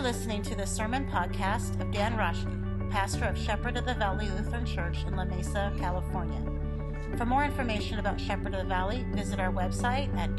listening to the sermon podcast of Dan Roshni, pastor of Shepherd of the Valley Lutheran Church in La Mesa, California. For more information about Shepherd of the Valley, visit our website at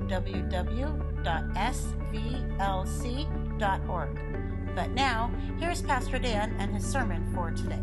www.svlc.org. But now, here's Pastor Dan and his sermon for today.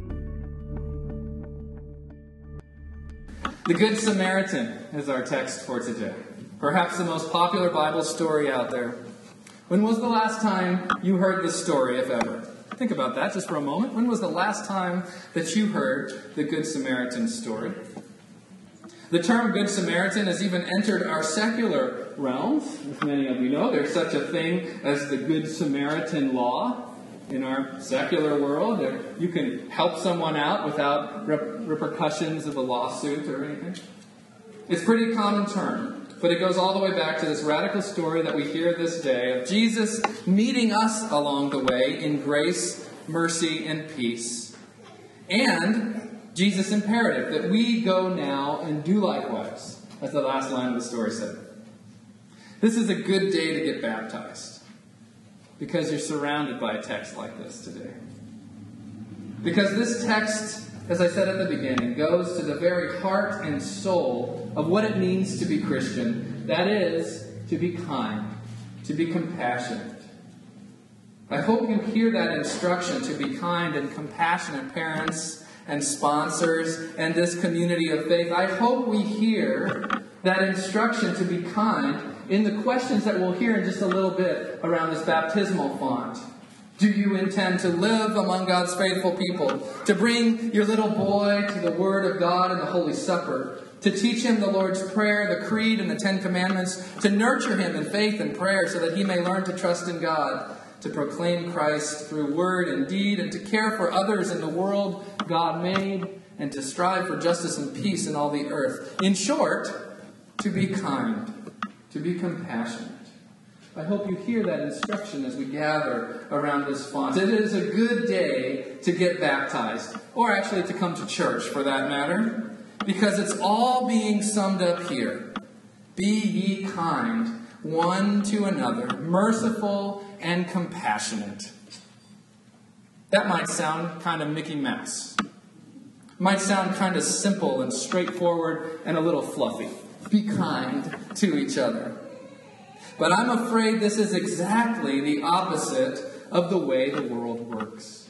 The Good Samaritan is our text for today. Perhaps the most popular Bible story out there. When was the last time you heard this story, if ever? Think about that just for a moment. When was the last time that you heard the Good Samaritan story? The term Good Samaritan has even entered our secular realms. As many of you know, there's such a thing as the Good Samaritan law in our secular world. You can help someone out without repercussions of a lawsuit or anything. It's a pretty common term. But it goes all the way back to this radical story that we hear this day of Jesus meeting us along the way in grace, mercy, and peace. And Jesus' imperative that we go now and do likewise, as the last line of the story said. This is a good day to get baptized, because you're surrounded by a text like this today. Because this text, as I said at the beginning, goes to the very heart and soul of what it means to be Christian. That is, to be kind, to be compassionate. I hope you hear that instruction to be kind and compassionate, parents and sponsors and this community of faith. I hope we hear that instruction to be kind in the questions that we'll hear in just a little bit around this baptismal font. Do you intend to live among God's faithful people? To bring your little boy to the Word of God and the Holy Supper? To teach him the Lord's Prayer, the Creed, and the Ten Commandments? To nurture him in faith and prayer so that he may learn to trust in God? To proclaim Christ through word and deed? And to care for others in the world God made? And to strive for justice and peace in all the earth? In short, to be kind, to be compassionate. I hope you hear that instruction as we gather around this font. It is a good day to get baptized, or actually to come to church for that matter, because it's all being summed up here. Be ye kind one to another, merciful and compassionate. That might sound kind of Mickey Mouse. Might sound kind of simple and straightforward and a little fluffy. Be kind to each other. But I'm afraid this is exactly the opposite of the way the world works.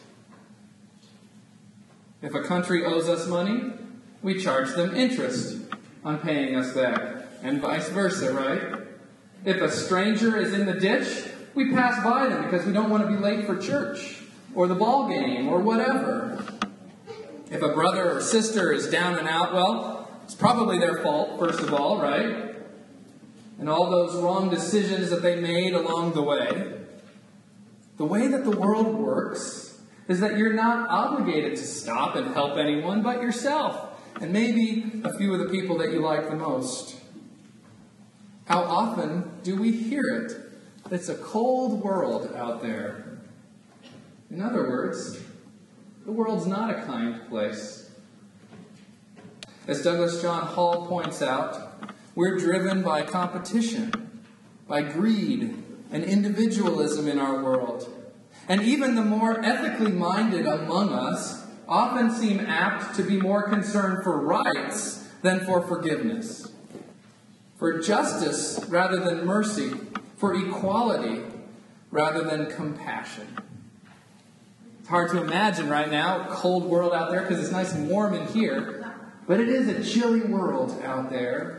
If a country owes us money, we charge them interest on paying us back, and vice versa, right? If a stranger is in the ditch, we pass by them because we don't want to be late for church, or the ball game, or whatever. If a brother or sister is down and out, well, it's probably their fault, first of all, right? And all those wrong decisions that they made along the way. The way that the world works is that you're not obligated to stop and help anyone but yourself, and maybe a few of the people that you like the most. How often do we hear it? It's a cold world out there. In other words, the world's not a kind place. As Douglas John Hall points out, we're driven by competition, by greed and individualism in our world. And even the more ethically minded among us often seem apt to be more concerned for rights than for forgiveness, for justice rather than mercy, for equality rather than compassion. It's hard to imagine right now, a cold world out there because it's nice and warm in here, but it is a chilly world out there.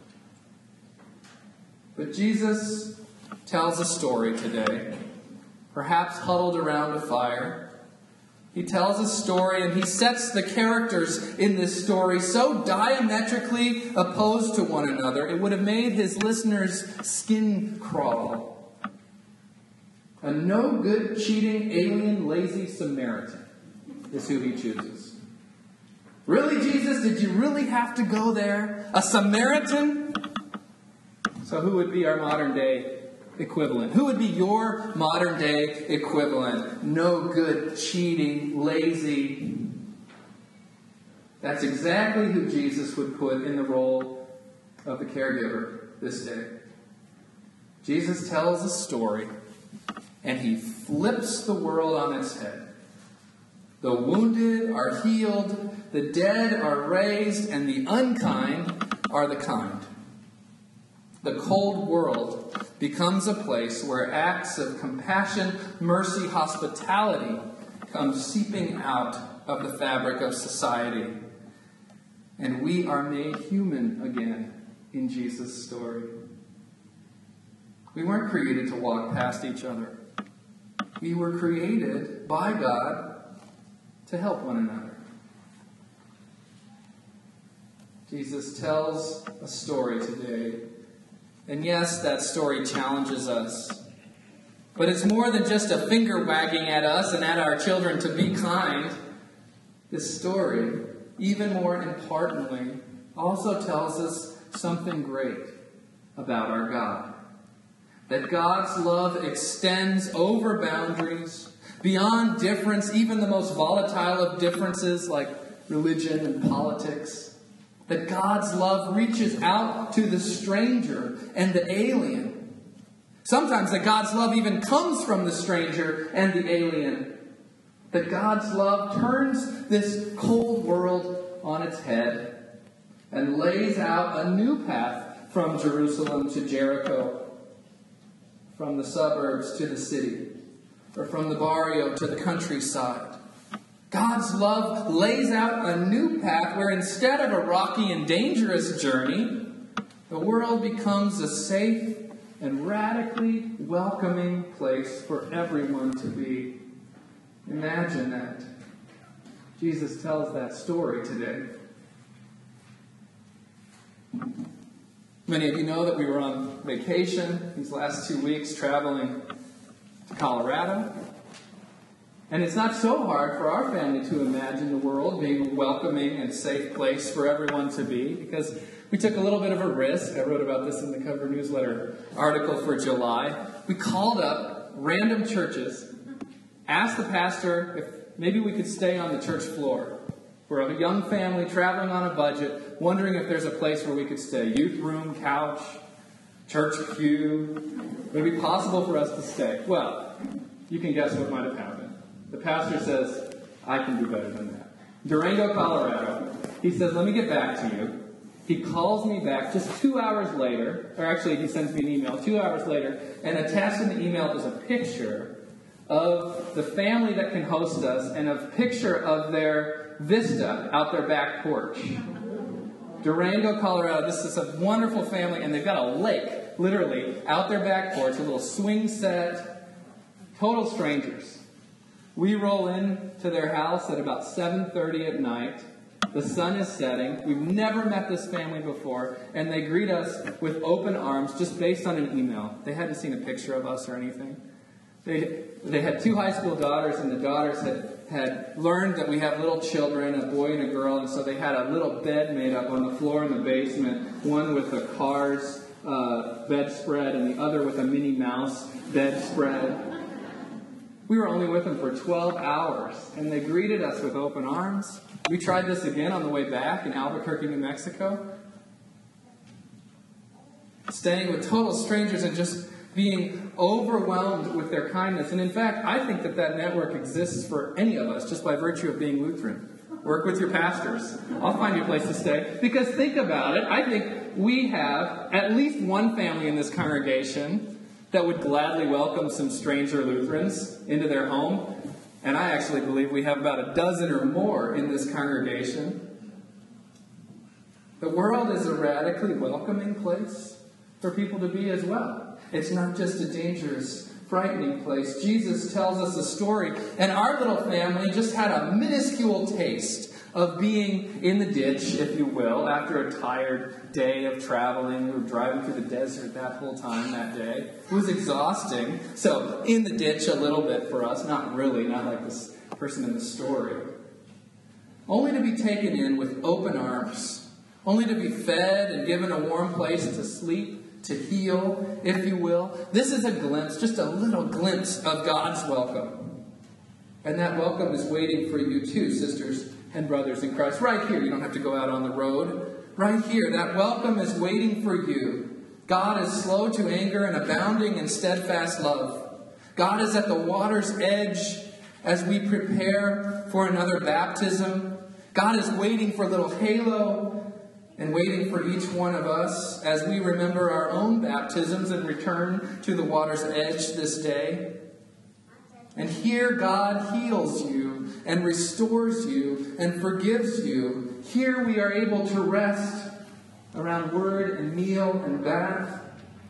But Jesus tells a story today, perhaps huddled around a fire. He tells a story and he sets the characters in this story so diametrically opposed to one another, it would have made his listeners' skin crawl. A no-good, cheating, alien, lazy Samaritan is who he chooses. Really, Jesus? Did you really have to go there? A Samaritan? So who would be our modern day equivalent? Who would be your modern day equivalent? No good, cheating, lazy. That's exactly who Jesus would put in the role of the caregiver this day. Jesus tells a story and he flips the world on its head. The wounded are healed, the dead are raised, and the unkind are the kind. The cold world becomes a place where acts of compassion, mercy, hospitality come seeping out of the fabric of society. And we are made human again in Jesus' story. We weren't created to walk past each other. We were created by God to help one another. Jesus tells a story today. And yes, that story challenges us. But it's more than just a finger wagging at us and at our children to be kind. This story, even more importantly, also tells us something great about our God. That God's love extends over boundaries, beyond difference, even the most volatile of differences like religion and politics. That God's love reaches out to the stranger and the alien. Sometimes that God's love even comes from the stranger and the alien. That God's love turns this cold world on its head and lays out a new path from Jerusalem to Jericho, from the suburbs to the city, or from the barrio to the countryside. God's love lays out a new path where instead of a rocky and dangerous journey, the world becomes a safe and radically welcoming place for everyone to be. Imagine that. Jesus tells that story today. Many of you know that we were on vacation these last 2 weeks traveling to Colorado. And it's not so hard for our family to imagine the world being a welcoming and safe place for everyone to be, because we took a little bit of a risk. I wrote about this in the cover newsletter article for July. We called up random churches, asked the pastor if maybe we could stay on the church floor. We're a young family traveling on a budget, wondering if there's a place where we could stay. Youth room, couch, church pew. Would it be possible for us to stay? Well, you can guess what might have happened. The pastor says, I can do better than that. Durango, Colorado. He says, let me get back to you. He calls me back just 2 hours later, or actually he sends me an email 2 hours later, and attached in the email is a picture of the family that can host us and a picture of their vista out their back porch. Durango, Colorado. This is a wonderful family, and they've got a lake, literally, out their back porch, a little swing set, total strangers. We roll into their house at about 7:30 at night. The sun is setting. We've never met this family before, and they greet us with open arms just based on an email. They hadn't seen a picture of us or anything. They had 2 high school daughters, and the daughters had learned that we have little children, a boy and a girl, and so they had a little bed made up on the floor in the basement, one with a Cars bedspread and the other with a Minnie Mouse bedspread. We were only with them for 12 hours, and they greeted us with open arms. We tried this again on the way back in Albuquerque, New Mexico. Staying with total strangers and just being overwhelmed with their kindness. And in fact, I think that network exists for any of us just by virtue of being Lutheran. Work with your pastors. I'll find you a place to stay. Because think about it. I think we have at least one family in this congregation that would gladly welcome some stranger Lutherans into their home. And I actually believe we have about a dozen or more in this congregation. The world is a radically welcoming place for people to be as well. It's not just a dangerous, frightening place. Jesus tells us a story, and our little family just had a minuscule taste of being in the ditch, if you will, after a tired day of traveling. We were driving through the desert that whole time that day. It was exhausting. So, in the ditch a little bit for us. Not really, not like this person in the story. Only to be taken in with open arms. Only to be fed and given a warm place to sleep, to heal, if you will. This is a glimpse, just a little glimpse of God's welcome. And that welcome is waiting for you too, sisters and brothers in Christ. Right here. You don't have to go out on the road. Right here. That welcome is waiting for you. God is slow to anger and abounding in steadfast love. God is at the water's edge as we prepare for another baptism. God is waiting for little Halo and waiting for each one of us as we remember our own baptisms and return to the water's edge this day. And here God heals you and restores you and forgives you. Here we are able to rest around word and meal and bath.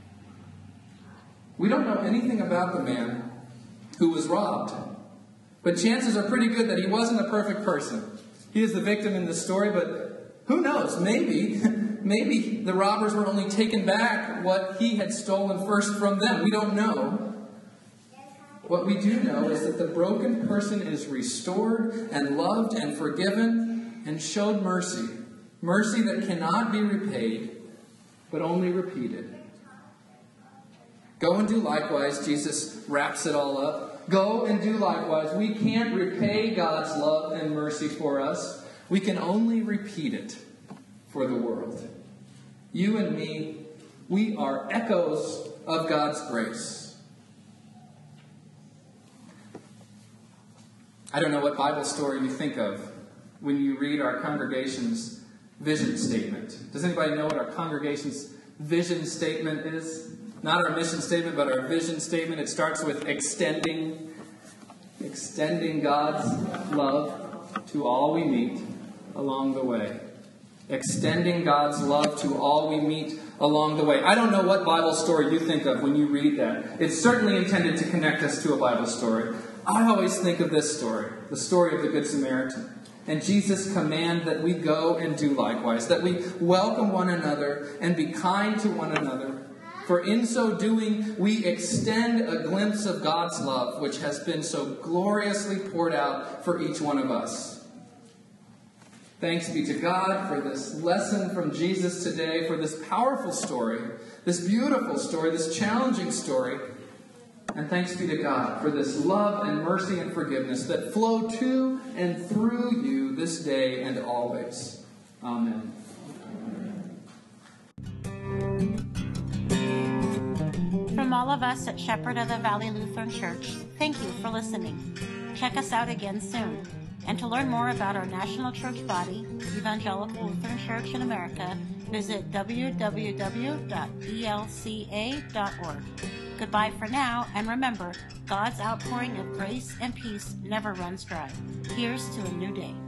We don't know anything about the man who was robbed, but chances are pretty good that he wasn't a perfect person. He is the victim in this story, but who knows? Maybe the robbers were only taking back what he had stolen first from them. We don't know. What we do know is that the broken person is restored and loved and forgiven and showed mercy. Mercy that cannot be repaid, but only repeated. Go and do likewise. Jesus wraps it all up. Go and do likewise. We can't repay God's love and mercy for us. We can only repeat it for the world. You and me, we are echoes of God's grace. I don't know what Bible story you think of when you read our congregation's vision statement. Does anybody know what our congregation's vision statement is? Not our mission statement, but our vision statement. It starts with extending God's love to all we meet along the way. Extending God's love to all we meet along the way. I don't know what Bible story you think of when you read that. It's certainly intended to connect us to a Bible story. I always think of this story, the story of the Good Samaritan. And Jesus' command that we go and do likewise, that we welcome one another and be kind to one another. For in so doing, we extend a glimpse of God's love, which has been so gloriously poured out for each one of us. Thanks be to God for this lesson from Jesus today, for this powerful story, this beautiful story, this challenging story. And thanks be to God for this love and mercy and forgiveness that flow to and through you this day and always. Amen. From all of us at Shepherd of the Valley Lutheran Church, thank you for listening. Check us out again soon. And to learn more about our national church body, Evangelical Lutheran Church in America, visit www.elca.org. Goodbye for now, and remember, God's outpouring of grace and peace never runs dry. Here's to a new day.